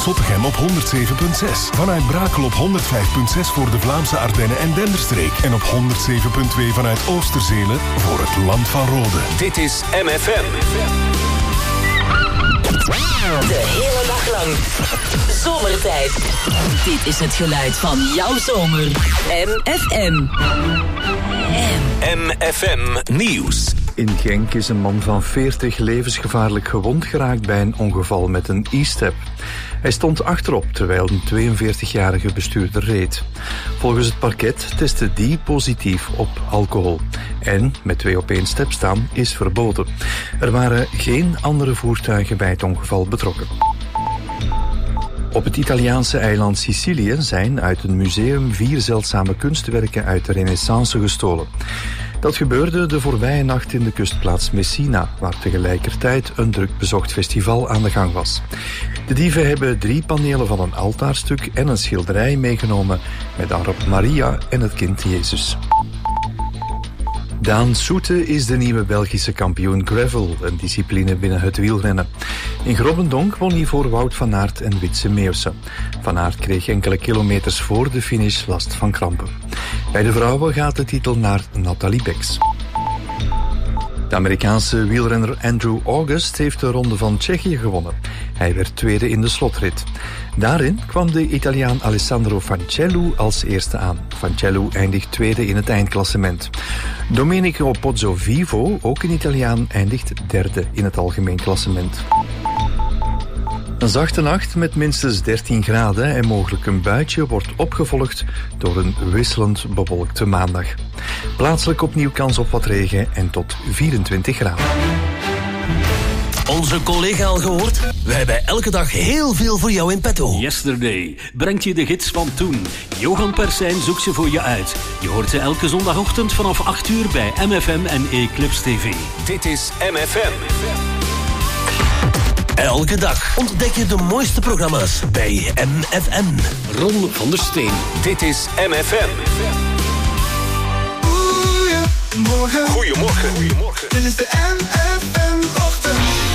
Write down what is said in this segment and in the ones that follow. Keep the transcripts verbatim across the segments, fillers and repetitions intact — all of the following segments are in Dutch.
Zottegem op honderd zeven komma zes. Vanuit Brakel op honderd vijf komma zes voor de Vlaamse Ardennen en Denderstreek. En op honderd zeven komma twee vanuit Oosterzelen voor het Land van Rode. Dit is M F M. De hele dag lang. Zomertijd. Dit is het geluid van jouw zomer. M F M. M F M Nieuws. In Genk is een man van veertig levensgevaarlijk gewond geraakt bij een ongeval met een e-step. Hij stond achterop terwijl een tweeënveertigjarige bestuurder reed. Volgens het parket testte die positief op alcohol. En met twee op één step staan is verboden. Er waren geen andere voertuigen bij het ongeval betrokken. Op het Italiaanse eiland Sicilië zijn uit een museum vier zeldzame kunstwerken uit de Renaissance gestolen. Dat gebeurde de voorbije nacht in de kustplaats Messina, waar tegelijkertijd een druk bezocht festival aan de gang was. De dieven hebben drie panelen van een altaarstuk en een schilderij meegenomen met daarop Maria en het kind Jezus. Daan Soete is de nieuwe Belgische kampioen gravel, een discipline binnen het wielrennen. In Grobbendonk won hij voor Wout van Aert en Witse Meeuwse. Van Aert kreeg enkele kilometers voor de finish last van krampen. Bij de vrouwen gaat de titel naar Nathalie Beks. De Amerikaanse wielrenner Andrew August heeft de Ronde van Tsjechië gewonnen. Hij werd tweede in de slotrit. Daarin kwam de Italiaan Alessandro Fancellu als eerste aan. Fancellu eindigt tweede in het eindklassement. Domenico Pozzovivo, ook een Italiaan, eindigt derde in het algemeen klassement. Een zachte nacht met minstens dertien graden en mogelijk een buitje wordt opgevolgd door een wisselend bewolkte maandag. Plaatselijk opnieuw kans op wat regen en tot vierentwintig graden. Onze collega al gehoord? We hebben elke dag heel veel voor jou in petto. Yesterday brengt je de gids van toen. Johan Persijn zoekt ze voor je uit. Je hoort ze elke zondagochtend vanaf acht uur bij M F M en Eclipse T V. Dit is M F M. Elke dag ontdek je de mooiste programma's bij M F M. Ron van der Steen. Dit is M F M. Goedemorgen. Goedemorgen. Goedemorgen. Dit is de M F M-ochtend.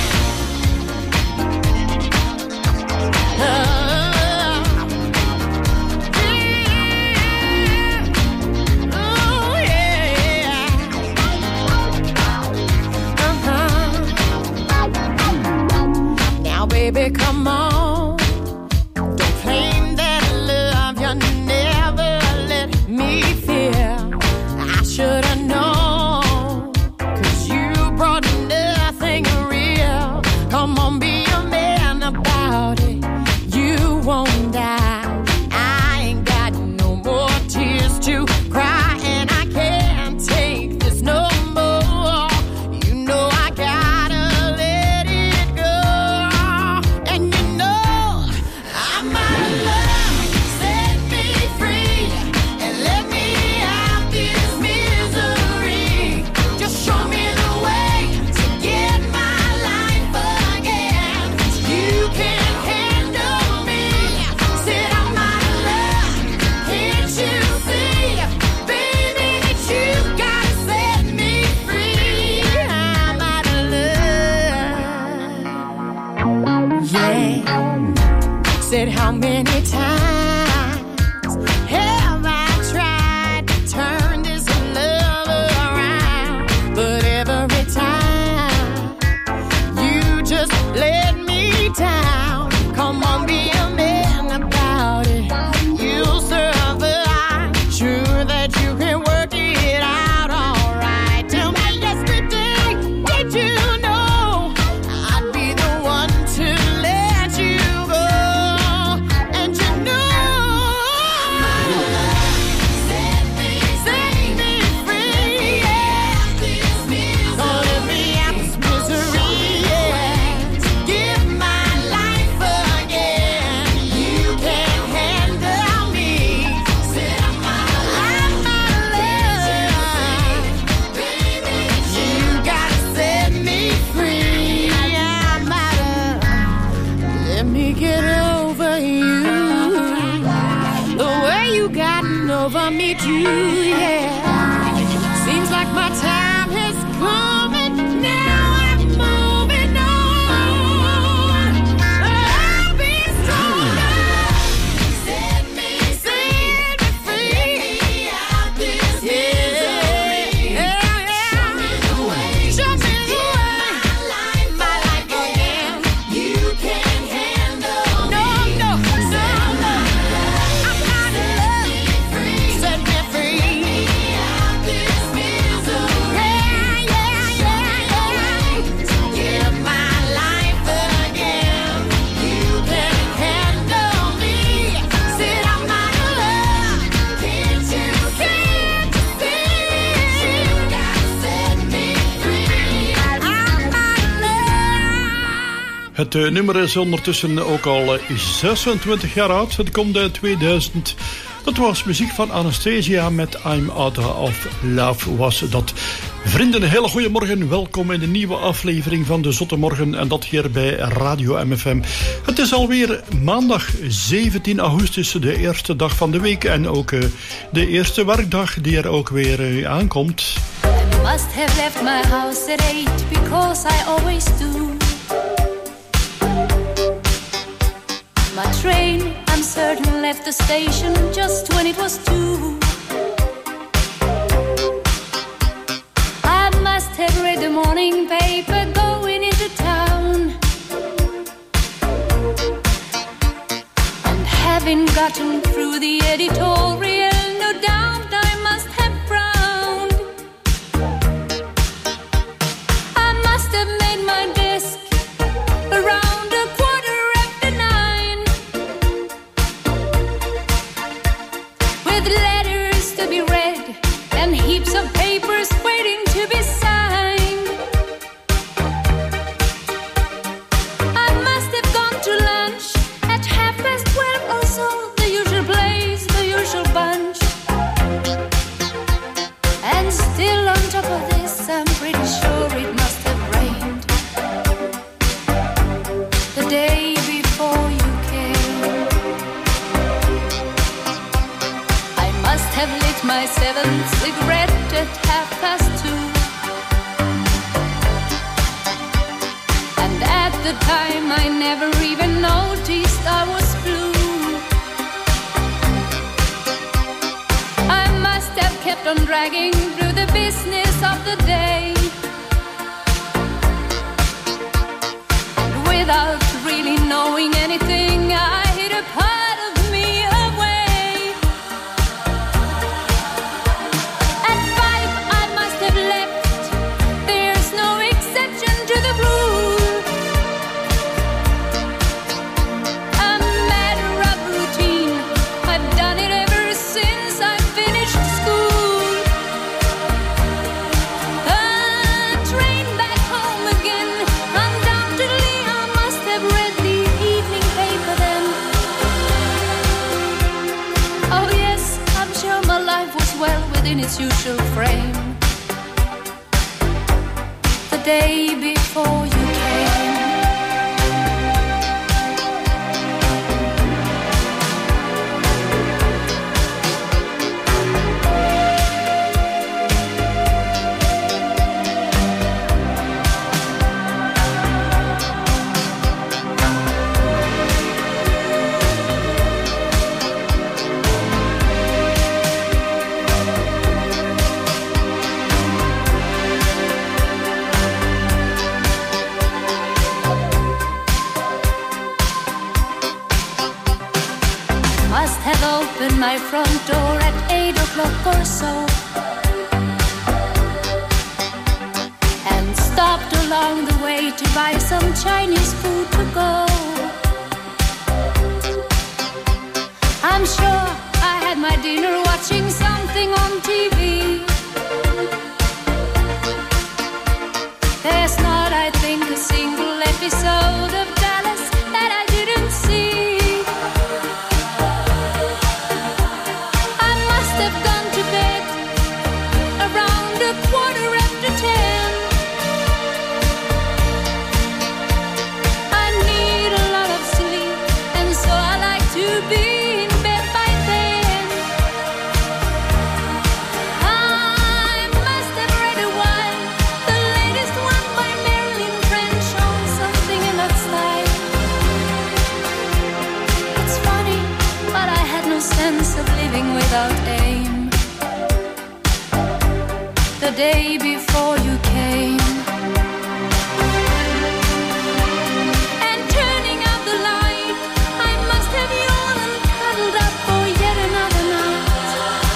Baby, come on. Don't claim that love you never let me feel. I should've known, 'cause you brought nothing real. Come on, be a man about it. You won't die. I ain't got no more tears to cry, and I can't take this no more. You know I gotta let it go. Said how many times have I tried to turn this love around, but every time you just let me down. Come on, be a man about it. You'll survive. Sure that you can work it out all right. Tell me yesterday, did you know I'd be the one to let you go? Over me too, yeah. Seems like my time has come and now I'm moving on. I'll be strong. Het uh, nummer is ondertussen ook al uh, zesentwintig jaar oud. Het komt uit tweeduizend. Dat was muziek van Anastasia met I'm Out of Love was dat. Vrienden, een hele goede morgen. Welkom in de nieuwe aflevering van de Zotte Morgen. En dat hier bij Radio M F M. Het is alweer maandag zeventien augustus, de eerste dag van de week. En ook uh, de eerste werkdag die er ook weer uh, aankomt. I must have left my house at eight because I always do. My train, I'm certain, left the station just when it was two. I must have read the morning paper going into town, and having gotten through the editorial, no doubt I must have frowned. I must have made my desk around a quarter after nine, with letters to be read and heaps of papers waiting to be signed. I must have gone to lunch at half past twelve or so, the usual place, the usual bunch. And still on top of this, I'm pretty sure it must have rained the day before you came. I must have lit my seventh cigarette at half past two, and at the time I never even noticed I was blue. I must have kept on dragging through the business of the day, and without really knowing anything, I hid a part of me away. At five I must have left, there's no exception to the rule. A matter of routine, I've done it ever since I finished school. A train back home again, undoubtedly I must have read the evening paper then. Oh yes, I'm sure my life was well within its usual frame the day before you came. Must have opened my front door at eight o'clock or so, and stopped along the way to buy some Chinese food to go. I'm sure I had my dinner watching something on T V. There's not, I think, a single episode of Dallas that I didn't see. I must have gone to bed around a quarter after ten. I need a lot of sleep, and so I like to be in bed by then. I must have read a while, the latest one by Marilyn French, on something in that style. It's funny, but I had no sense of living without aim the day before you came. And turning out the light, I must have yawned and cuddled up for yet another night.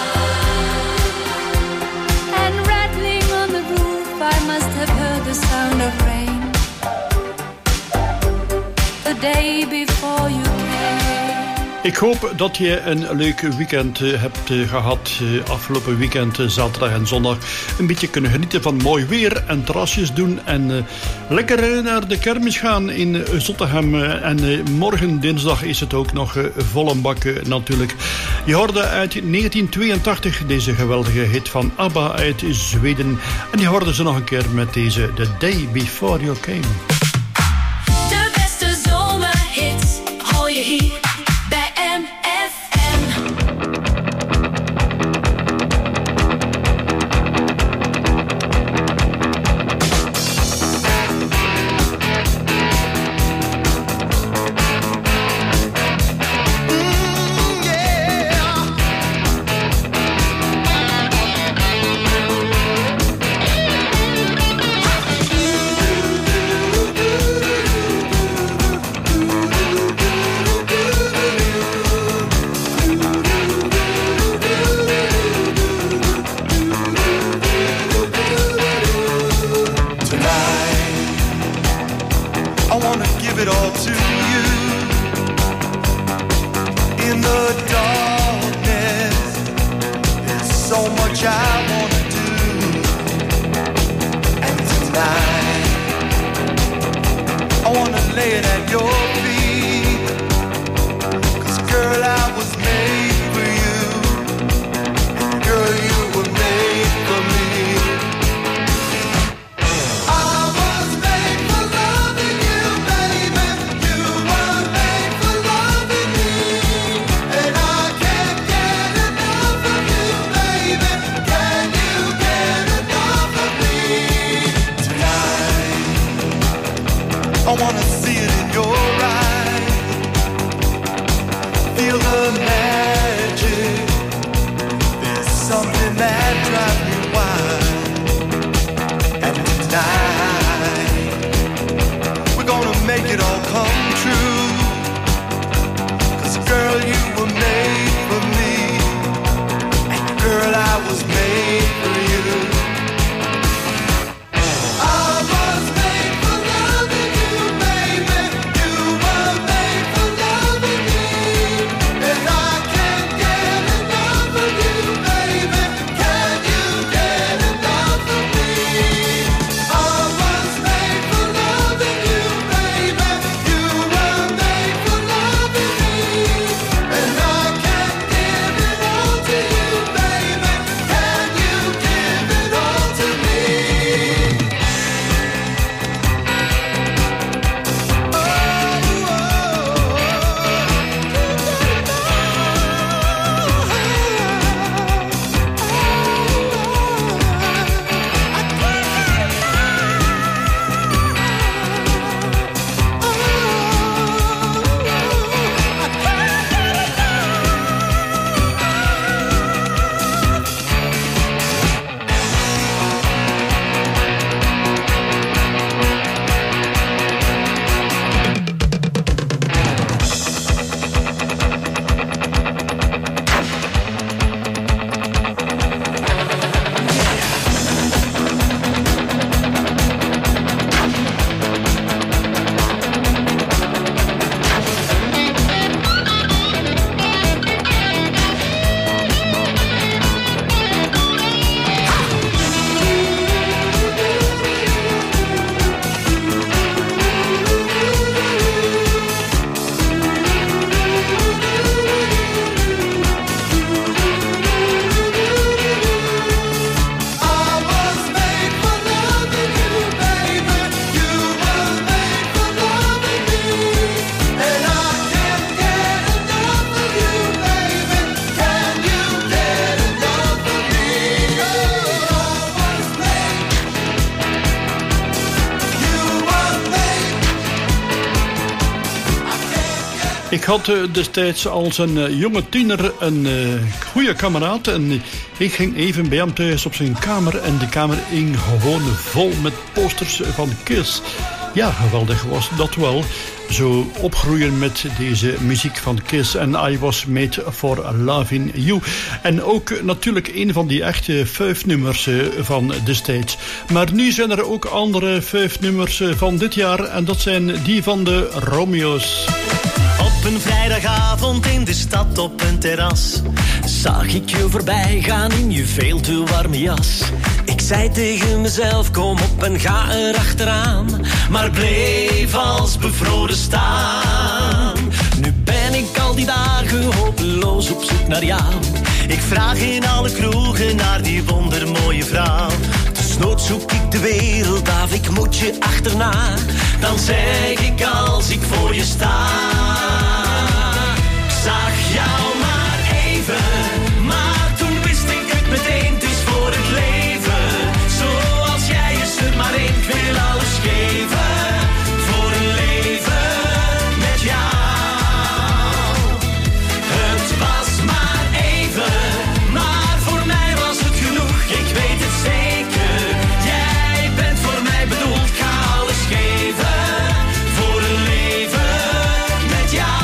And rattling on the roof, I must have heard the sound of rain the day before you came. Ik hoop dat je een leuk weekend uh, hebt uh, gehad. Uh, afgelopen weekend, uh, zaterdag en zondag. Een beetje kunnen genieten van mooi weer en terrasjes doen. En uh, lekker uh, naar de kermis gaan in uh, Zottegem. Uh, en uh, morgen dinsdag is het ook nog uh, volle bak uh, natuurlijk. Je hoorde uit negentien tweeëntachtig deze geweldige hit van ABBA uit Zweden. En je hoorde ze nog een keer met deze The Day Before You Came. De beste zomerhits hoor je hier. Ik had uh, destijds als een uh, jonge tiener een uh, goede kameraad. En ik ging even bij hem thuis op zijn kamer. En de kamer hing gewoon vol met posters van Kiss. Ja, geweldig was dat wel. Zo opgroeien met deze muziek van Kiss en I Was Made for Loving You. En ook natuurlijk een van die echte vijf nummers van destijds. Maar nu zijn er ook andere vijf nummers van dit jaar. En dat zijn die van de Romeo's. Op een vrijdagavond in de stad op een terras zag ik je voorbij gaan in je veel te warme jas. Ik zei tegen mezelf, kom op en ga erachteraan, maar bleef als bevroren staan. Nu ben ik al die dagen hopeloos op zoek naar jou. Ik vraag in alle kroegen naar die wondermooie vrouw. Desnoods zoek ik de wereld af, ik moet je achterna. Dan zeg ik als ik voor je sta. Ik zag jou maar even, maar toen wist ik het meteen. Het is voor het leven, zoals jij is er maar één. Ik wil alles geven, voor een leven met jou. Het was maar even, maar voor mij was het genoeg. Ik weet het zeker, jij bent voor mij bedoeld. Ik ga alles geven, voor een leven met jou.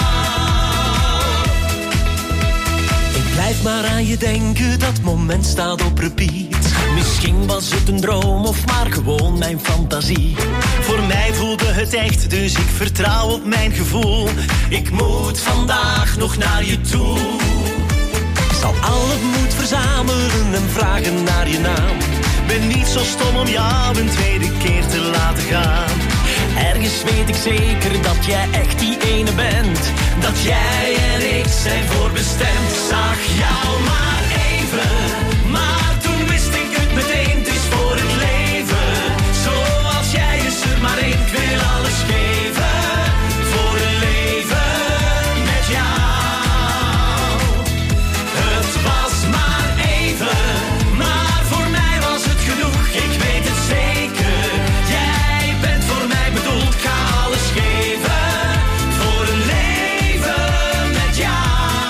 Ik blijf maar aan je denken, dat moment staat op repeat. Misschien was het een droom of maar gewoon mijn fantasie. Voor mij voelde het echt, dus ik vertrouw op mijn gevoel. Ik moet vandaag nog naar je toe. Ik zal al het moed verzamelen en vragen naar je naam. Ben niet zo stom om jou een tweede keer te laten gaan. Ergens weet ik zeker dat jij echt die ene bent. Dat jij en ik zijn voorbestemd. Zag jou maar even, maar toen wist ik het meteen. Het is voor het leven, zoals jij is er maar één. Ik wil alles geven, voor een leven met jou. Het was maar even, maar voor mij was het genoeg. Ik weet het zeker, jij bent voor mij bedoeld. Ik ga alles geven, voor een leven met jou.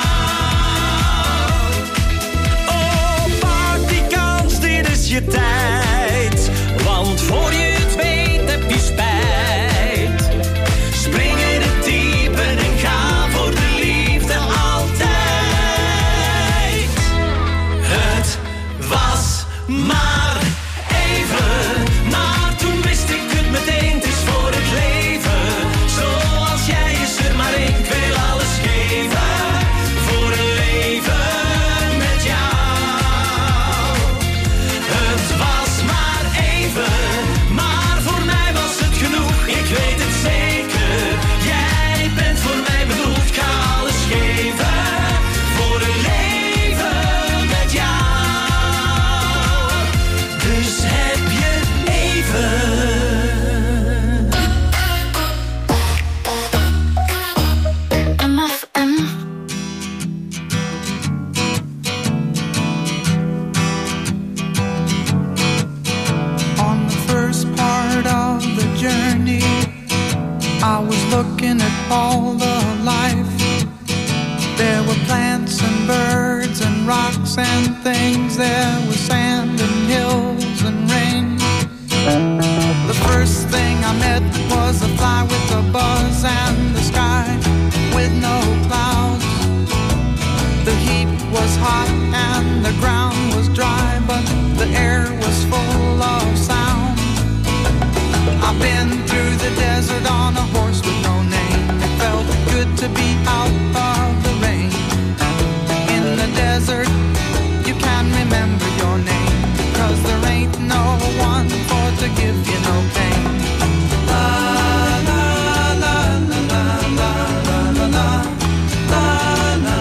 Oh, pak die kans, dit is je tijd. Want voor je het weet heb je spijt. Spring in het diepe en ga voor de liefde altijd. Het was maar even, maar toen wist ik het meteen. Het is voor het leven, zoals jij is er maar één. Ik wil alles geven, voor een leven met jou. Het was maar even, maar voor mij was het genoeg. Ik weet het zeker, jij bent voor mij bedoeld. Ik ga alles geven, voor een leven met jou. Dus heb je even. M F M. On the first part of the journey, I was looking at all the life. There were plants and birds and rocks and things. There was sand and hills and rain. The first thing I met was a fly with a buzz and the sky with no clouds. The heat was hot and the ground was dry, but the air was full of sound. I've been through the desert on a horse with no name. It felt good to be out of the rain. In the desert, you can remember your name, 'cause there ain't no one for to give you no pain. La la la la la la la la la la la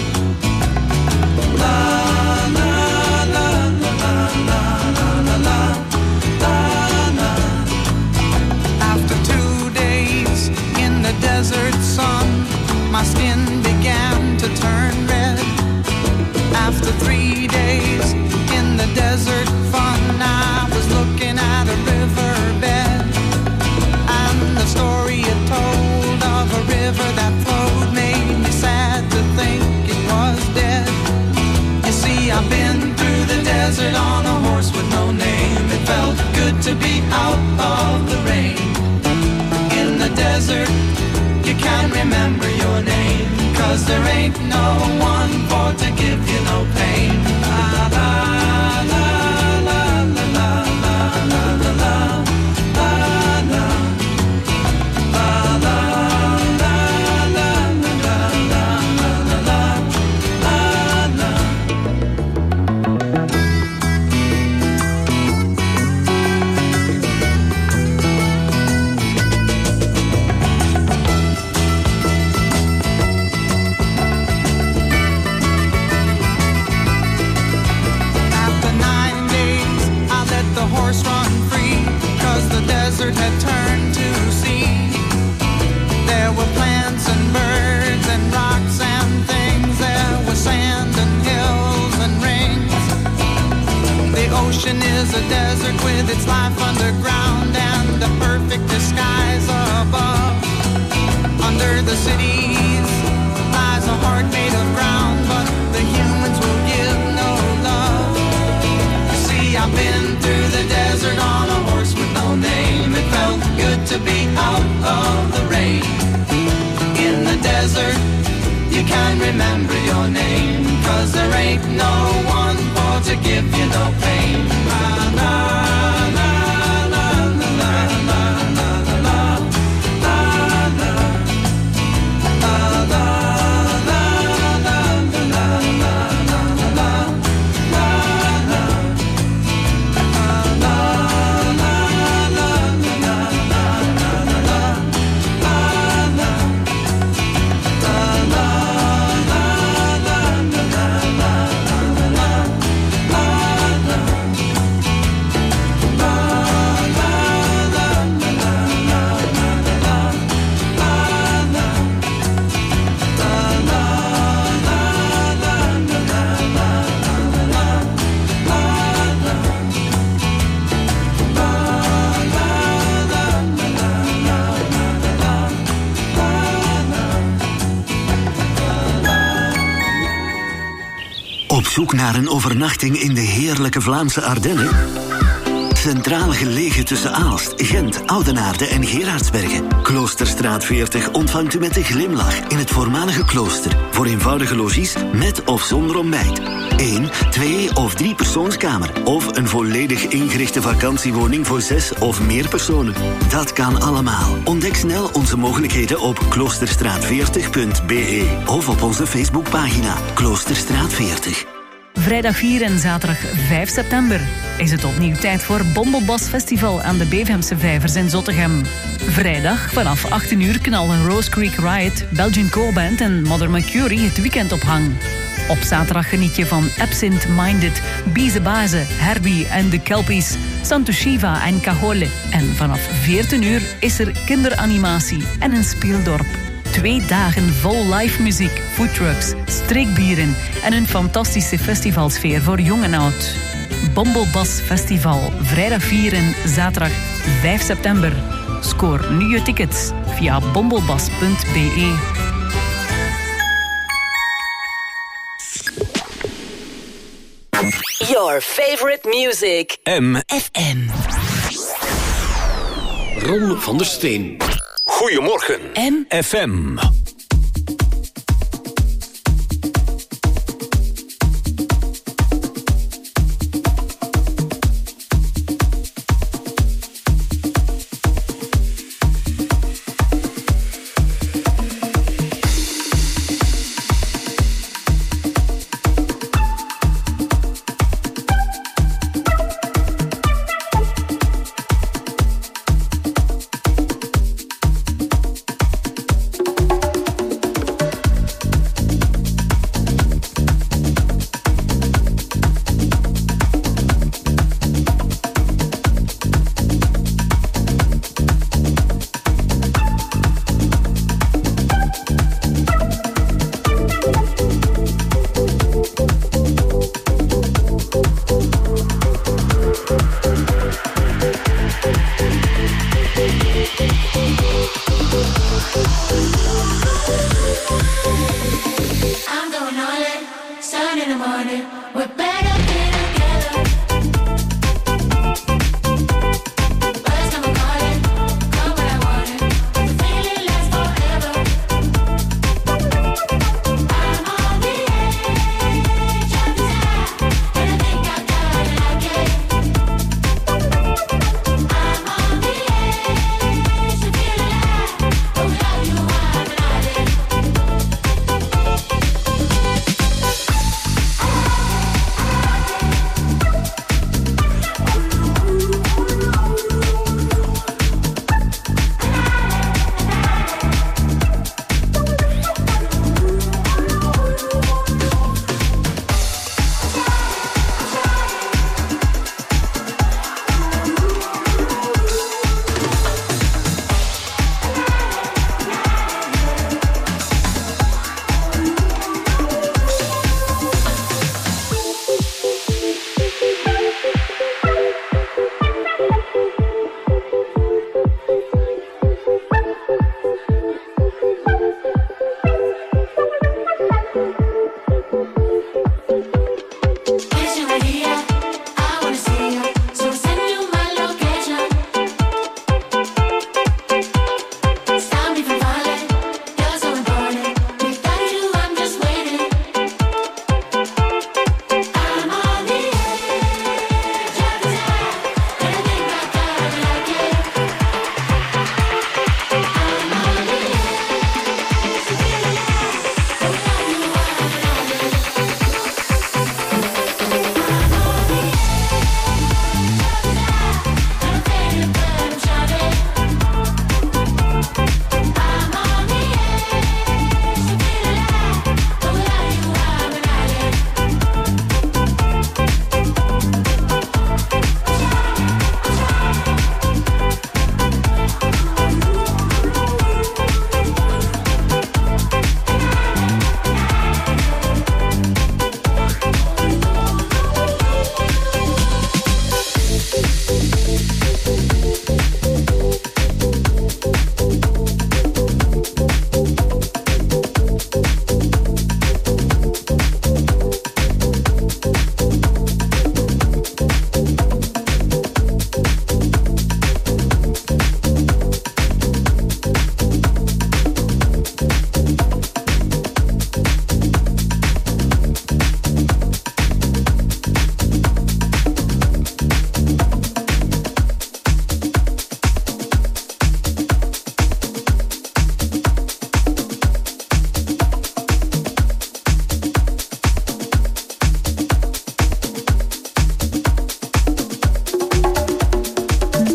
la la la la la la. After two days in the desert sun, my skin began to turn red. After three days in the desert fun, I was looking at a riverbed, and the story it told of a river that flowed made me sad to think it was dead. You see, I've been through the desert on a horse with no name. It felt good to be out of the rain. In the desert, you can't remember your name, 'cause there ain't no one for to give you no pain. La la la la la la la la la la la la la la la was a desert with its life underground and the perfect disguise above. Under the cities lies a heart made of ground, but the humans will give no love. You see, I've been through the desert on a horse with no name. It felt good to be out of the rain. In the desert, you can remember your name, 'cause there ain't no one for to give you no pain. La, la, la, la, la, la, la, la, la, la, la, la, la, la, la, la, la, la, Op zoek naar een overnachting in de heerlijke Vlaamse Ardennen? Centraal gelegen tussen Aalst, Gent, Oudenaarde en Gerardsbergen. Kloosterstraat veertig ontvangt u met een glimlach in het voormalige klooster. Voor eenvoudige logies met of zonder ontbijt. Eén, twee of drie persoonskamer. Of een volledig ingerichte vakantiewoning voor zes of meer personen. Dat kan allemaal. Ontdek snel onze mogelijkheden op kloosterstraat veertig punt b e of op onze Facebookpagina Kloosterstraat veertig. Vrijdag vier en zaterdag vijf september is het opnieuw tijd voor Bombelbas Festival aan de Bevemse Vijvers in Zottegem. Vrijdag vanaf achttien uur knallen Rose Creek Riot, Belgian Co-Band en Mother Mercury het weekend op hang. Op zaterdag geniet je van Absent Minded, Bize Baze, Herbie en de Kelpies, Santo Shiva en Cajole. En vanaf veertien uur is er kinderanimatie en een speeldorp. Twee dagen vol live muziek, foodtrucks, streekbieren en een fantastische festivalsfeer voor jong en oud. Bombelbas Festival, vrijdag vier en zaterdag vijf september. Scoor nu je tickets via bombelbas punt b e. Your favorite music. M. F M. Ron van der Steen. Goedemorgen. M. F M.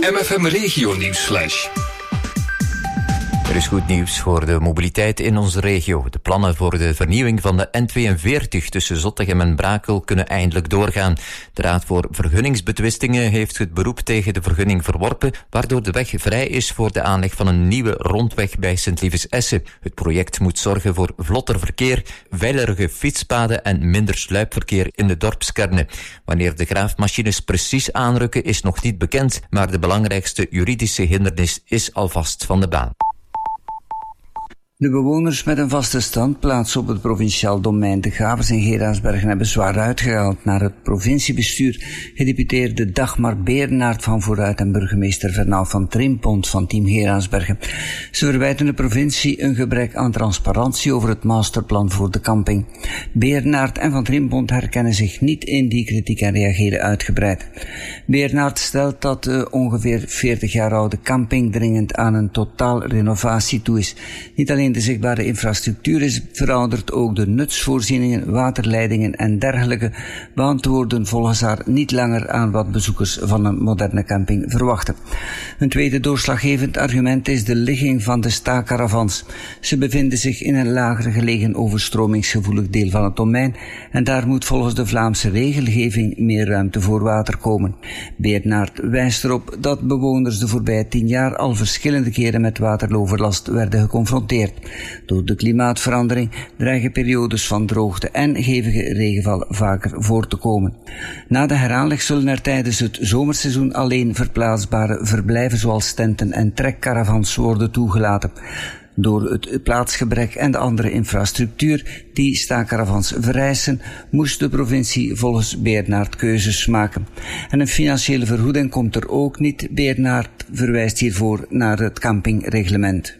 M F M Regio Nieuwsflash. Er is goed nieuws voor de mobiliteit in onze regio. De plannen voor de vernieuwing van de N tweeënveertig tussen Zottegem en Brakel kunnen eindelijk doorgaan. De Raad voor Vergunningsbetwistingen heeft het beroep tegen de vergunning verworpen, waardoor de weg vrij is voor de aanleg van een nieuwe rondweg bij Sint-Lievens-Essen. Het project moet zorgen voor vlotter verkeer, veilige fietspaden en minder sluipverkeer in de dorpskernen. Wanneer de graafmachines precies aanrukken is nog niet bekend, maar de belangrijkste juridische hindernis is alvast van de baan. De bewoners met een vaste standplaats op het provinciaal domein De Gavers in Geraardsbergen hebben zwaar uitgehaald naar het provinciebestuur. Gedeputeerde Dagmar Beernaert van Vooruit en burgemeester Vernal van Trimpont van Team Geraardsbergen. Ze verwijten de provincie een gebrek aan transparantie over het masterplan voor de camping. Beernaert en van Trimpont herkennen zich niet in die kritiek en reageren uitgebreid. Beernaert stelt dat de ongeveer veertig jaar oude camping dringend aan een totaal renovatie toe is. Niet alleen de zichtbare infrastructuur is verouderd, ook de nutsvoorzieningen, waterleidingen en dergelijke beantwoorden volgens haar niet langer aan wat bezoekers van een moderne camping verwachten. Een tweede doorslaggevend argument is de ligging van de staacaravans. Ze bevinden zich in een lager gelegen overstromingsgevoelig deel van het domein en daar moet volgens de Vlaamse regelgeving meer ruimte voor water komen. Beernaert wijst erop dat bewoners de voorbije tien jaar al verschillende keren met wateroverlast werden geconfronteerd. Door de klimaatverandering dreigen periodes van droogte en hevige regenval vaker voor te komen. Na de heraanleg zullen er tijdens het zomerseizoen alleen verplaatsbare verblijven zoals tenten en trekcaravans worden toegelaten. Door het plaatsgebrek en de andere infrastructuur die staacaravans vereisen, moest de provincie volgens Beernaert keuzes maken. En een financiële vergoeding komt er ook niet. Beernaert verwijst hiervoor naar het campingreglement.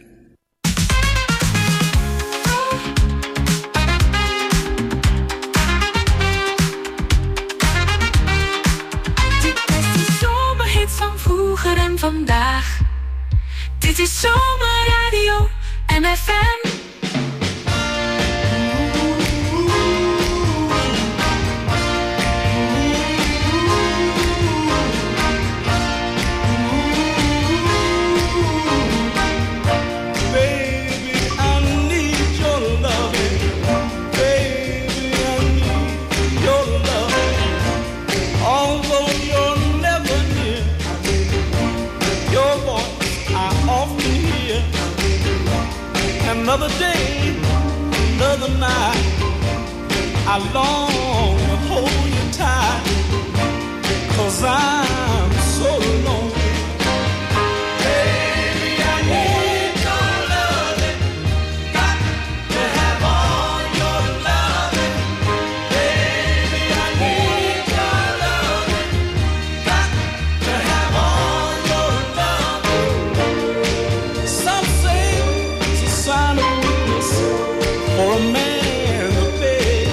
En vandaag. Dit is Zomerradio M F M. Another day, another night, I long to hold you tight, 'cause I'm so lonely. Baby, I need your loving, got to have all your loving. Baby, I need your loving, got to have all your loving. Some say it's a sign of weakness for a man to beg.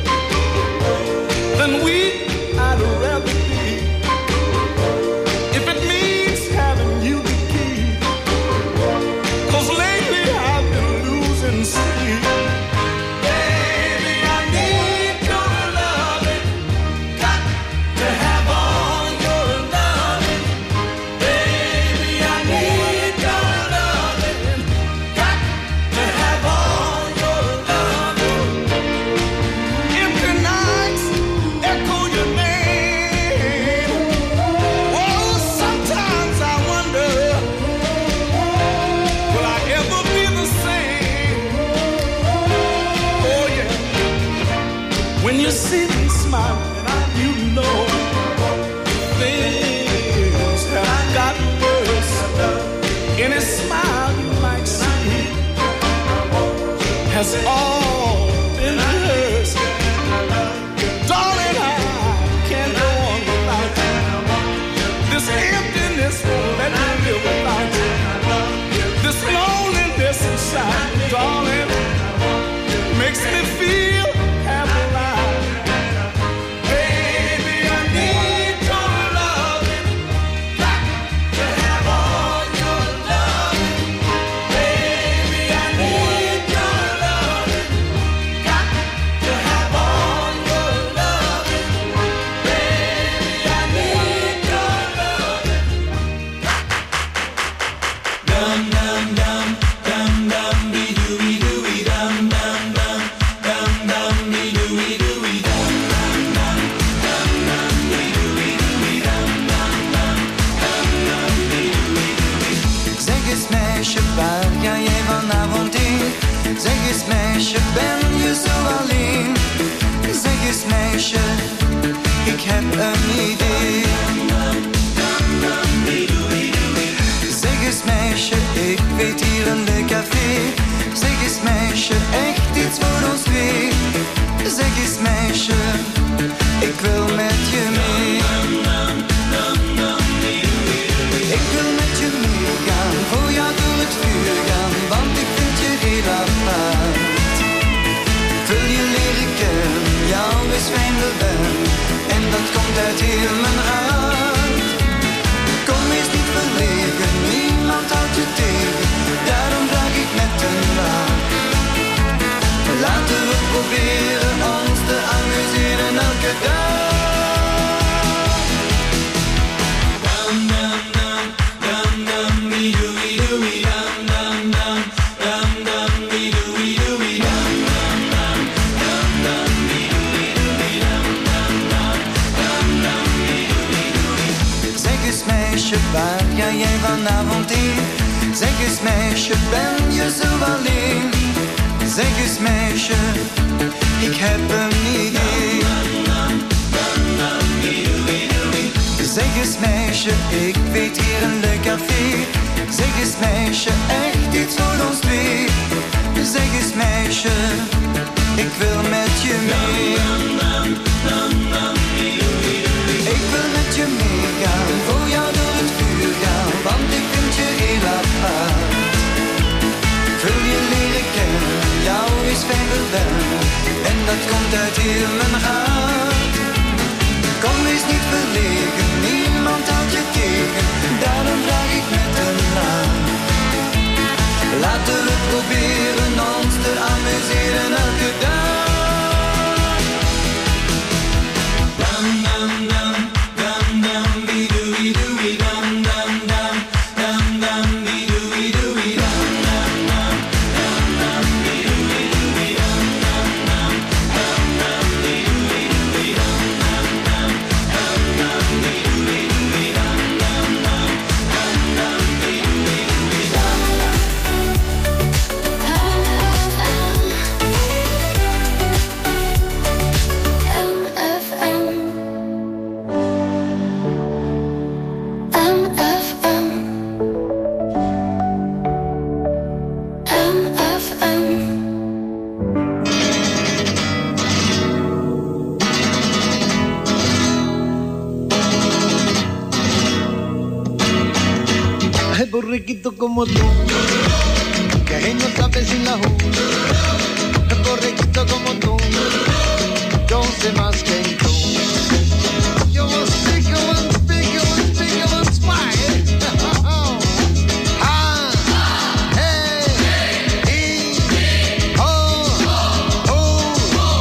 Then weak I'd rather be, if it means having you to keep. 'Cause lately I've been losing sleep. Baby, I need your loving, got to have all your loving. Baby, I need your loving, got to have all your loving. Empty nights echo your name. Oh, sometimes I wonder, will I ever be the same? Oh yeah, when you see me smiling, you know things have gotten worse. Any smile you might see has all been rehearsed. Darling, I can't go on without you. This emptiness won't let me live without you. This loneliness inside, darling, makes me feel half alive. Baby, I need your loving, got to have all your loving. Baby, I need your loving, got to have all your loving. Baby, I need your loving, got ga jij vanavond heen? Zeg eens meisje, ben je zo alleen? Zeg eens meisje, ik heb een idee. Zeg eens meisje, ik weet hier een leuk café. Zeg eens meisje, echt iets voor ons twee. Zeg eens meisje, ik wil met je mee. Ik wil met je meegaan, voor jou door het vuur gaan, want ik vind je heel apart. Ik wil je leren kennen, jou is fijn de ben, en dat komt uit heel mijn hart. Kom eens niet verlegen, niemand houdt je tegen, daarom vraag ik met een laag. Laten we proberen ons te amuseren elke dag. Waar ga jij vanavond heen? Zeg eens meisje, ben je zo alleen? Zeg eens meisje, ik heb een idee. Zeg eens meisje, ik weet hier een leuk café. Zeg eens meisje, echt iets voor ons twee. Zeg eens meisje, ik wil met je mee. Ik wil met je meegaan, voor jou door het vuur gaan, want ik vind je heel apart. Ik wil je leren kennen, jou is fijn verwennen, en dat komt uit heel mijn hart. Kom eens niet verlegen, niemand houdt je tegen, daarom vraag ik met een laag. Laten we proberen ons te amuseren elke dag. Borrequito como tú, que no sabe sin la ju. El borrequito como tú, yo sé más que tú. Yo was bigger once, bigger once, bigger once, why? Ah, hey, e, oh, oh,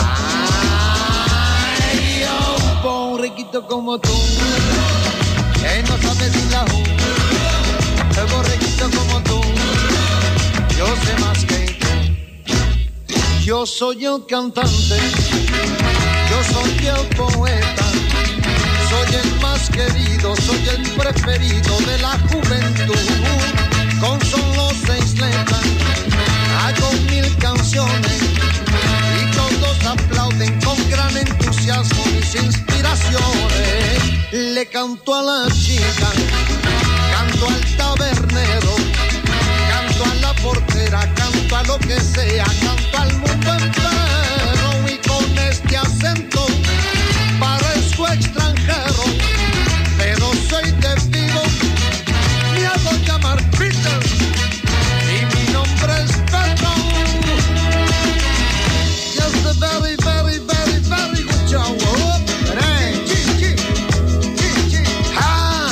ay, yo, borrequito como tú, que no sabe sin la ju. El borreguito como tú, yo sé más que tú. Yo soy el cantante, yo soy el poeta, soy el más querido, soy el preferido de la juventud. Con solo seis letras hago mil canciones y todos aplauden con gran entusiasmo mis inspiraciones. Le canto a la chica, canto al tabernero, canto a la portera, canto a lo que sea, canto al mundo entero y con este acento parezco extranjero, pero soy de Vigo, me hago llamar Peter y mi nombre es Pedro. Just a very, very, very, very good job. Hey, chi, chi, chi, ha.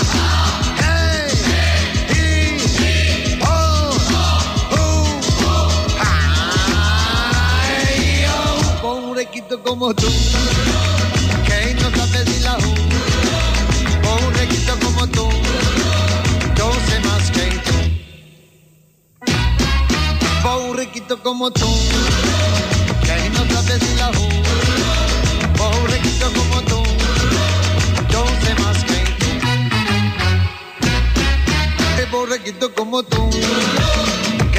Como tú, que no sabes ni la ju. Un requito como tú, yo sé más que tú. Un requito como tú, que no sabes ni la ju. Un requito como tú, yo sé más que tú. Un requito como tú,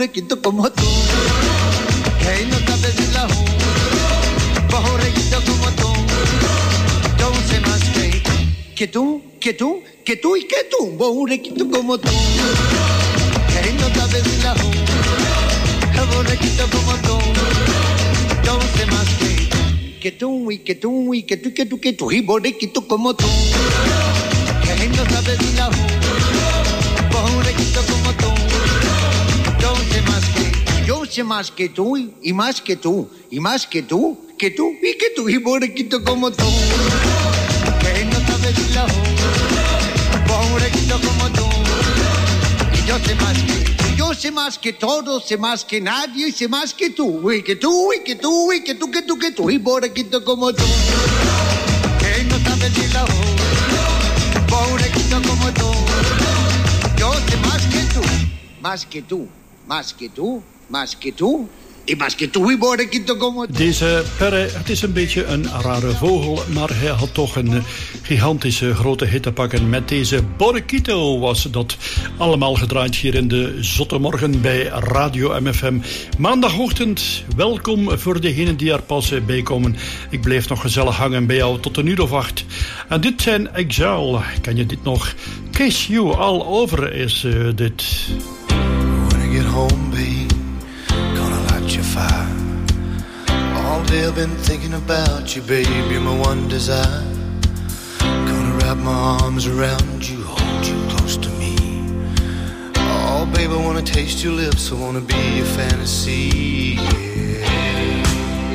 borrequito como tú. Que no sabes ni la ju, borrequito como tú. Entonces más que, que tú, que tú, que tú y que tú, borrequito como tú. Que no sabes ni la ju, borrequito como tú. Entonces más que, que tú y que tú y que tú y que tú, que tú y borrequito como tú. Que no sabes ni la ju, borrequito como tú. Yo sé más que, yo sé más que tú y, y más que tú y más que tú, que tú y que tú y borrequito como tú. Que no sabes ni la ju, borrequito como tú. Y yo sé más que, yo sé más que todo, sé más que nadie y sé más que tú y que tú y que tú y que tú, que tú, que tú y borrequito como tú. Que no sabes ni la ju, borrequito como tú. Yo sé más que tú, más que tú, más que tú, más que tú. Y más que tú, borrequito como tú. Deze Perre, het is een beetje een rare vogel, maar hij had toch een gigantische grote hit te pakken. Met deze Borrequito was dat allemaal gedraaid hier in de zotte morgen bij Radio M F M. Maandagochtend, welkom voor degenen die er pas bij komen. Ik blijf nog gezellig hangen bij jou tot een uur of acht. En dit zijn Exile, ken je dit nog? Kiss You All Over is uh, dit. When I get home, babe, your fire. All day I've been thinking about you, babe. You're my one desire. Gonna wrap my arms around you, hold you close to me. Oh, babe, I wanna taste your lips. I wanna be your fantasy. Yeah.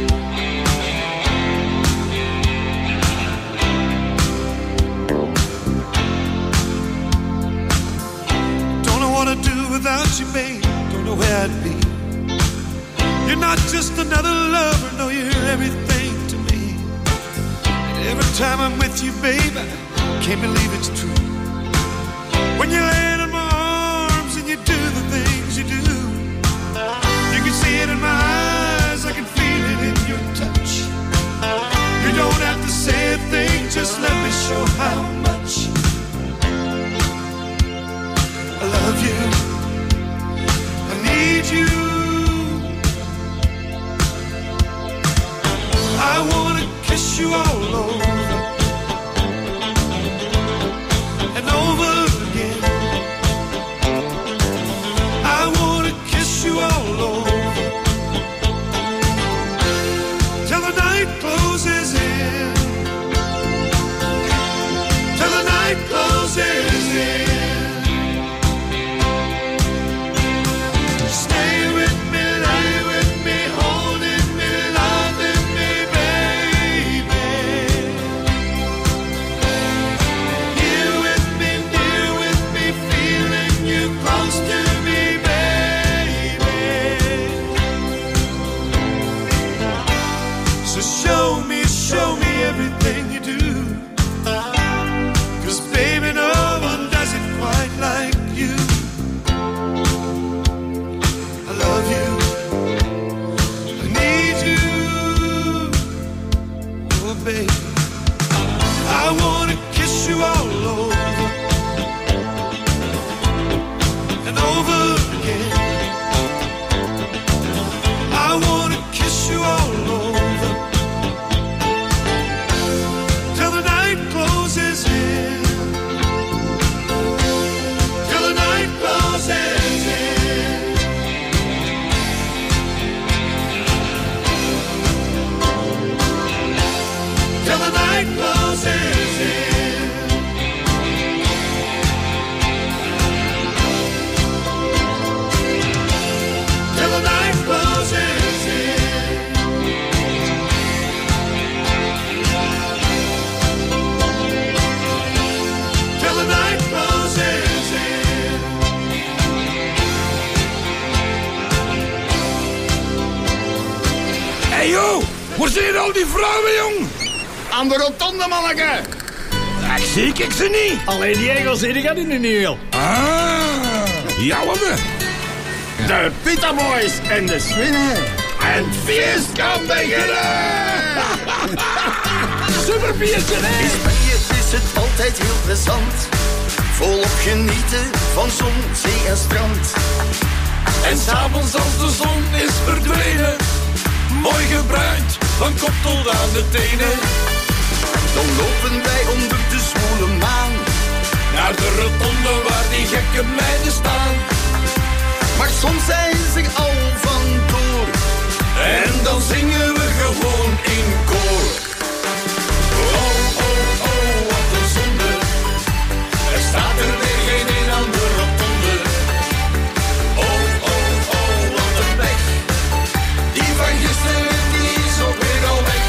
Don't know what I'd do without you, babe. Don't know where I'd be. You're not just another lover, no, you're everything to me. And every time I'm with you, babe, I can't believe it's true. When you land in my arms and you do the things you do, you can see it in my eyes, I can feel it in your touch. You don't have to say a thing, just let me show how much I love you. I need you. I wanna kiss you all over and over again. I wanna kiss you all over till the night closes in. Till the night closes in. Stay with me, lay with me, holding me, loving me. Everything you do, 'cause baby, no one does it quite like you. I love you, I need you, oh baby. I wanna kiss you all over and over again. I wanna kiss you all over closes in. Till the night closes in. Till the night closes in. Till the night closes in. Till the night closes in. Hey joh, waar zijn al die vrouwen, jong? Aan de rotonde, manneke. Ik zie ik ze niet. Alleen die egels zie ik nu niet heel. Ah, jouwe. De Pita Boys en de Swinnen. En het feest kan beginnen. Superbiertje, hè? In Spanje is het altijd heel plezant. Volop genieten van zon, zee en strand. En s'avonds als de zon is verdwenen, mooi gebruind van kop tot aan de tenen. Dan lopen wij onder de zwoele maan naar de rotonde waar die gekke meiden staan. Maar soms zijn ze al vandoor en dan zingen we gewoon in koor. Oh, oh, oh, wat een zonde. Er staat er weer geen een aan de rotonde. Oh, oh, oh, wat een weg. Die van gisteren, die is ook weer al weg.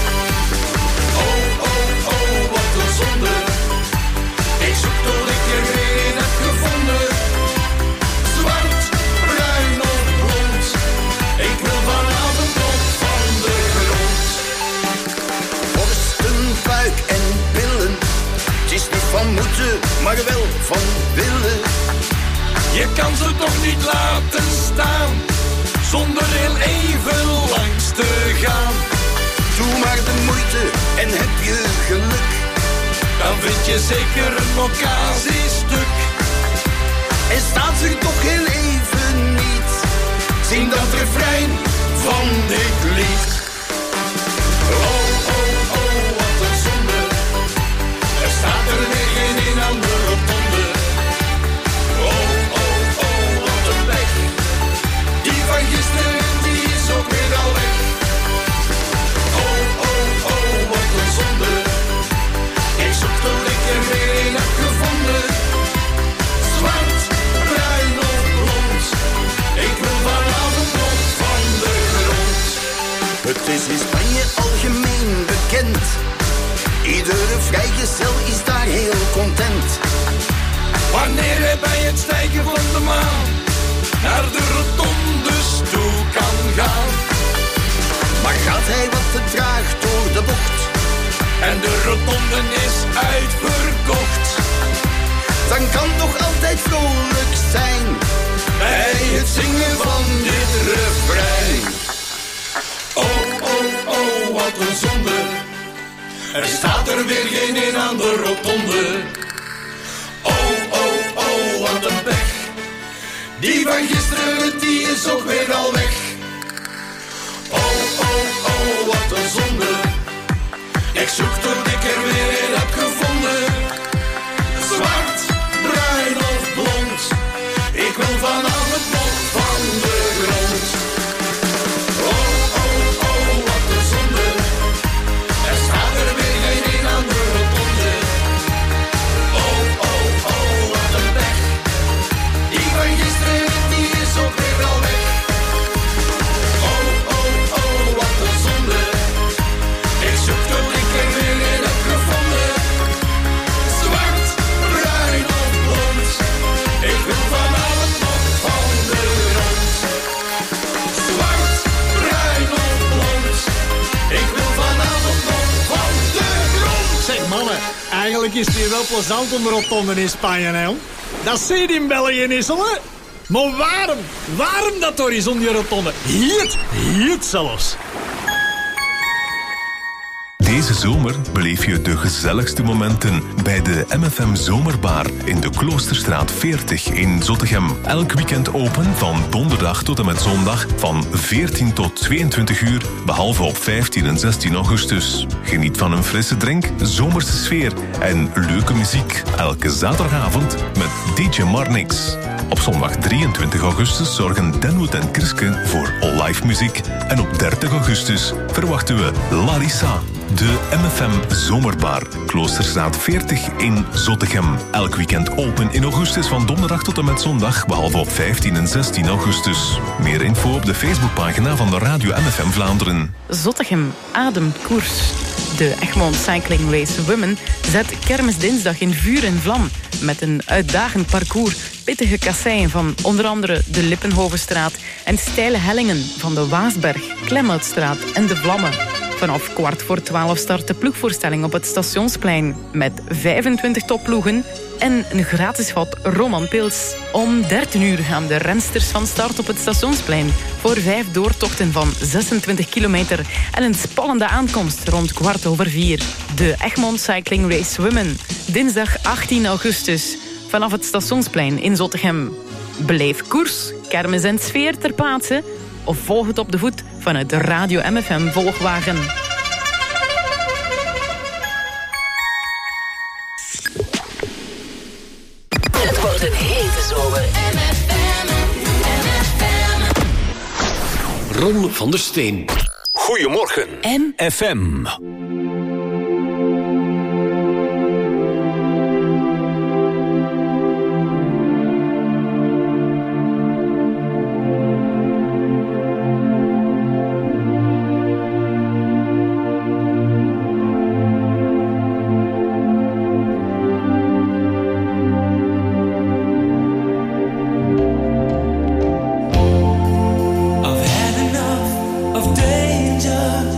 Oh, oh, oh, wat een zonde. Ik zoek tot ik er weer een heb gevonden. Zwart, bruin of blond. Ik wil vanavond nog van de grond. borsten, buik en billen. Het is niet van moeten, maar wel van willen. Je kan ze toch niet laten staan, zonder heel even langs te gaan. Doe maar de moeite en heb je geluk. Dan vind je zeker een occasiestuk. En staat ze toch heel even niet, zing dat refrein van dit lied. Oh, oh, oh, wat een zonde. Er staat er weer geen een aan de rotonde. Oh, oh, oh, wat een weg. Die van gisteren, die is ook weer al weg. Oh, oh, oh, wat een zonde. Ik zoek tot ik er weer een heb gevonden. Zwart, bruin of blond. Ik wil vanavond nog van de grond. Het is in Spanje algemeen bekend. Iedere vrijgezel is daar heel content. Wanneer hij bij het stijgen van de maan naar de rotondes toe kan gaan. Maar gaat hij wat te traag door de bocht en de rotonde is uitverkocht, dan kan toch altijd vrolijk zijn bij het zingen van dit refrein. Oh, oh, oh, wat een zonde. Er staat er weer geen een aan de rotonde. Oh, oh, oh, wat een pech. Die van gisteren, die is ook weer al weg. Oh, oh, oh, wat een zonde. Ik zoek tot ik er weer een heb gevonden. Zwart, bruin of blond. Ik wil vanavond nog van de grond. Oh, oh, oh, wat een zonde. Er staat er weer geen een aan de rotonde. Oh, oh, oh, wat een pech. Die van gisteren, die is ook weer al weg. Oh, oh, oh, wat een zonde. Ik zoek tot ik er weer een heb gevonden. Zwart, bruin of blond. Ik wil vanavond nog van de grond. Zwart, bruin of blond. Ik wil vanavond nog van de grond. Zeg mannen, eigenlijk is het hier wel plezant om rotonde in Spanje, hè? Dat zie je in België niet zo, hè? Maar waarom? Waarom dat door is om die rotonde? Hier, hier zelfs. Deze zomer beleef je de gezelligste momenten bij de M F M Zomerbar in de Kloosterstraat veertig in Zottegem. Elk weekend open van donderdag tot en met zondag van veertien tot tweeëntwintig uur, behalve op vijftien en zestien augustus. Geniet van een frisse drink, zomerse sfeer en leuke muziek. Elke zaterdagavond met D J Marnix. Op zondag drieëntwintig augustus zorgen Denwood en Kriske voor live muziek. En op dertig augustus verwachten we Larissa. De M F M Zomerbar, Kloosterstraat veertig in Zottegem. Elk weekend open in augustus van donderdag tot en met zondag, behalve op vijftien en zestien augustus. Meer info op de Facebookpagina van de Radio M F M Vlaanderen. Zottegem ademt koers. De Egmond Cycling Race Women zet kermisdinsdag in vuur en vlam. Met een uitdagend parcours, pittige kasseien van onder andere de Lippenhovenstraat en steile hellingen van de Waasberg, Klemhoutstraat en de Vlammen. Vanaf kwart voor twaalf start de ploegvoorstelling op het Stationsplein met vijfentwintig topploegen en een gratis vat Romanpils. Om dertien uur gaan de rensters van start op het Stationsplein voor vijf doortochten van zesentwintig kilometer en een spannende aankomst rond kwart over vier. De Egmond Cycling Race Women, dinsdag achttien augustus, vanaf het Stationsplein in Zottegem. Blijf koers, kermis en sfeer ter plaatse of volg het op de voet vanuit de Radio M F M volgwagen. Het wordt een hete zomer. M F M, M F M. Ron van der Steen. Goedemorgen. M F M. I've had enough of danger.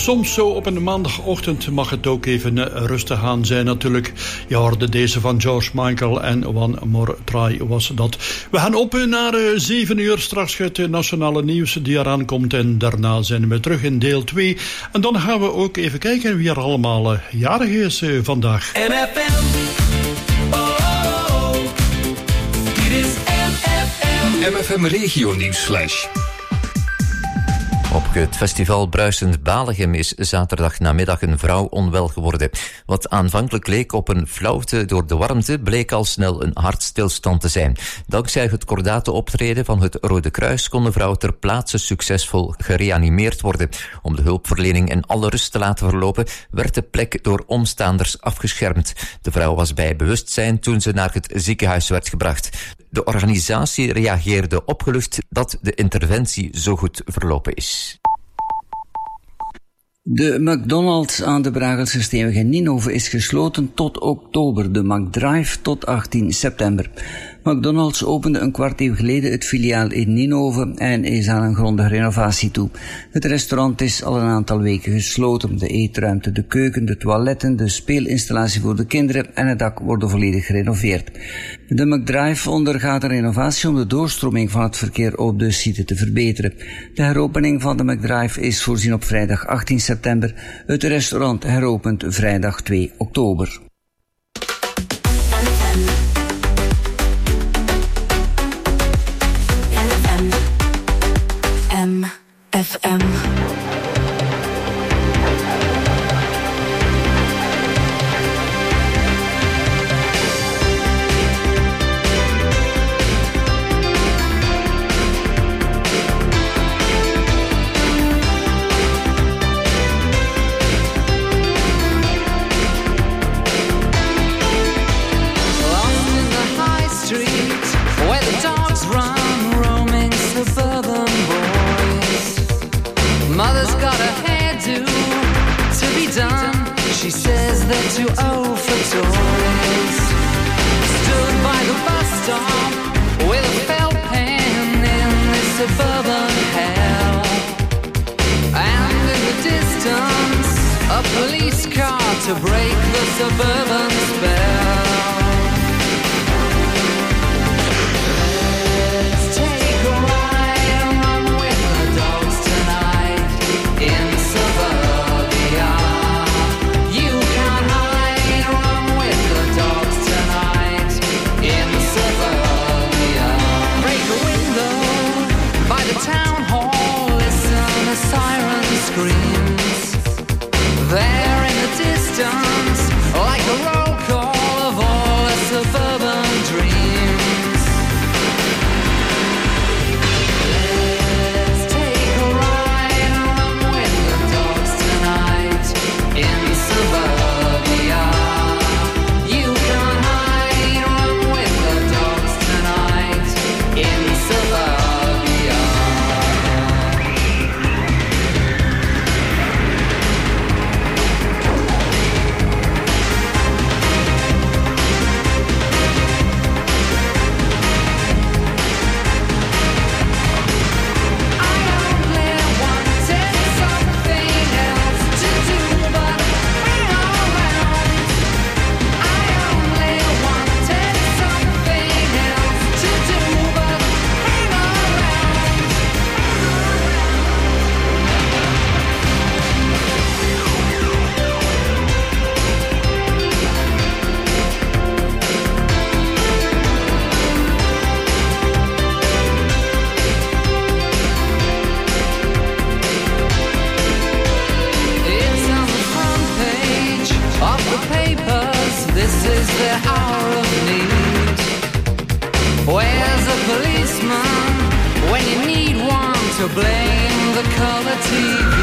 soms zo op een maandagochtend mag het ook even rustig aan zijn natuurlijk. Je hoorde deze van George Michael en One More Try was dat. We gaan op naar zeven uur, straks het nationale nieuws die eraan komt. En daarna zijn we terug in deel twee. En dan gaan we ook even kijken wie er allemaal jarig is vandaag. M F M. Oh, oh, oh. Dit is M F M. M F M Regio Nieuwsflash. Op het festival Bruisend Balegem is zaterdag namiddag een vrouw onwel geworden. Wat aanvankelijk leek op een flauwte door de warmte, bleek al snel een hartstilstand te zijn. Dankzij het kordate optreden van het Rode Kruis kon de vrouw ter plaatse succesvol gereanimeerd worden. Om de hulpverlening in alle rust te laten verlopen, werd de plek door omstaanders afgeschermd. De vrouw was bij bewustzijn toen ze naar het ziekenhuis werd gebracht. De organisatie reageerde opgelucht dat de interventie zo goed verlopen is. De McDonald's aan de Bragelse Steenweg in Ninove is gesloten tot oktober, de McDrive tot achttien september. McDonald's opende een kwart eeuw geleden het filiaal in Ninove en is aan een grondige renovatie toe. Het restaurant is al een aantal weken gesloten. De eetruimte, de keuken, de toiletten, de speelinstallatie voor de kinderen en het dak worden volledig gerenoveerd. De McDrive ondergaat een renovatie om de doorstroming van het verkeer op de site te verbeteren. De heropening van de McDrive is voorzien op vrijdag achttien september. Het restaurant heropent vrijdag twee oktober. M F M. Mother's got a hairdo to be done. She says they're too old for toys. Stood by the bus stop with a felt pen in this suburban hell. And in the distance, a police car to break the suburban spell. Let's take a ride and run with the dogs tonight. In suburbia, you can't hide. Run with the dogs tonight. In suburbia, break a window by the town hall. Listen, a siren screams. There in the distance, like a roll call of all the suburban dreams. Let's take a ride and run with the dogs tonight. In suburbia, you can't hide. Run with the dogs tonight. In suburbia. It's on the front page of the papers. This is the hour of need. Where's a policeman when you need one to blame the color T V?